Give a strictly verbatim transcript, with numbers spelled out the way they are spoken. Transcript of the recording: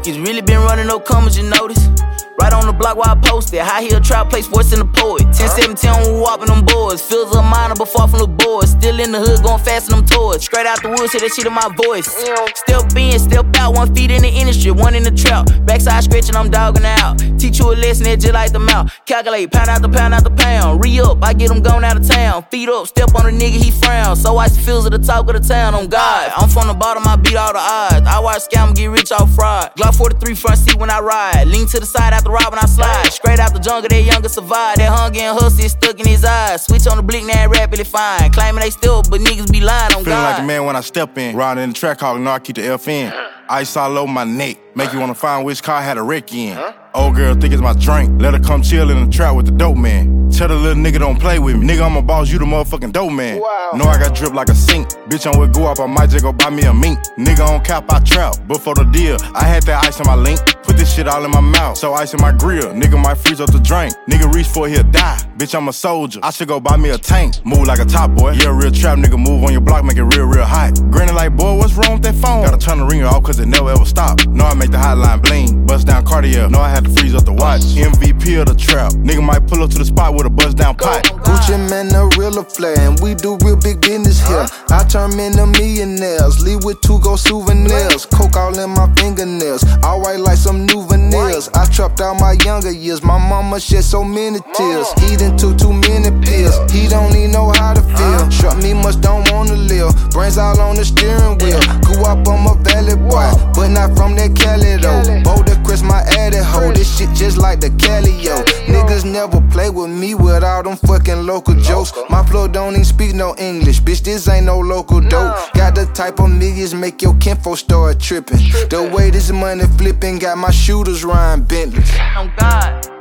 It's really been running no commas, you notice. Right on the block where I posted. High heel trap play sports in the poet. ten seventeen on whopping them boards. Feels a minor but far from the boards. Still in the hood going fast in them toys. Straight out the woods, hear that shit in my voice. Step in, step out, one feet in the industry, one in the trap. Backside scratching, I'm dogging out. Teach you a lesson that just like the mouth. Calculate, pound out the pound out the pound. Re-up, I get him going out of town. Feet up, step on a nigga, he frown. So I feels at the top of the town, on God. I'm from the bottom, I beat all the odds. I watch scam get rich off fraud. Glock forty-three front seat when I ride. Lean to the side after ride when I slide. Straight out the jungle, that younger survive. That hunger and hustle is stuck in his eyes. Switch on the blick, now rapidly fine. Claiming they still, but niggas be lying on God. Feeling like a man when I step in. Riding in the track hog, know I keep the F in. Ice all over my neck. Make you wanna find which car I had a wreck in. Old girl think it's my drink. Let her come chill in the trap with the dope man. Tell the little nigga don't play with me. Nigga, I'm a boss, you the motherfucking dope man. Wow. Know I got drip like a sink. Bitch, I'm with go up, I might just go buy me a mink. Nigga on cap, I trap. But for the deal, I had that ice in my link. Put this shit all in my mouth. So ice in my grill. Nigga might freeze up the drink. Nigga reach for it, he'll die. Bitch, I'm a soldier. I should go buy me a tank. Move like a top boy. Yeah, real trap nigga, move on your block, make it real, real hot. Grinning like, boy, what's wrong with that phone? Gotta turn the ringer off cause it never ever stop. Know I make the hotline bling. Bust down Cartier. Know I had to freeze up the watch. M V P of the trap. Nigga might pull up to the spot with a bust down pot. Gucci man, a real flair, and we do real big business here. I turn men to millionaires, leave with two gold souvenirs. Coke all in my fingernails, all white like some new veneers. I trapped out my younger years, my mama shed so many tears. He done took too many pills, he don't even know how to feel. Short me much, don't wanna live, brains all on the steering wheel. Grew up, I'm a valley boy, but not from that Cali though. Boulder Chris, my addy hoe, this shit just like the Cali, yo. Niggas never play with me with all them fucking local jokes. My flow don't even speak no English, bitch, this ain't no local dope. Got the type of niggas make your kinfolk start tripping. The way this money flipping got my shooters riding Bentleys. On God.